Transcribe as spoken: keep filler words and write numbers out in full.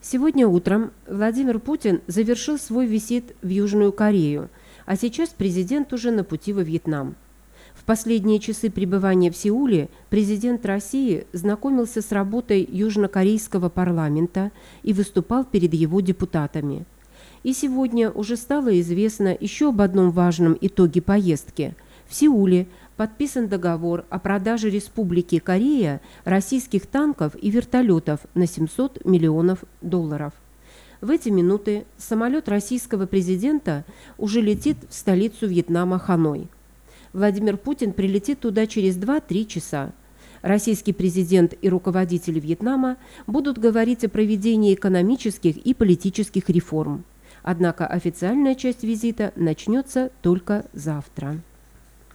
Сегодня утром Владимир Путин завершил свой визит в Южную Корею, а сейчас президент уже на пути во Вьетнам. В последние часы пребывания в Сеуле президент России знакомился с работой южнокорейского парламента и выступал перед его депутатами. И сегодня уже стало известно еще об одном важном итоге поездки. В Сеуле подписан договор о продаже Республике Корея российских танков и вертолетов на семьсот миллионов долларов. В эти минуты самолет российского президента уже летит в столицу Вьетнама Ханой. Владимир Путин прилетит туда через два-три часа. Российский президент и руководители Вьетнама будут говорить о проведении экономических и политических реформ. Однако официальная часть визита начнется только завтра.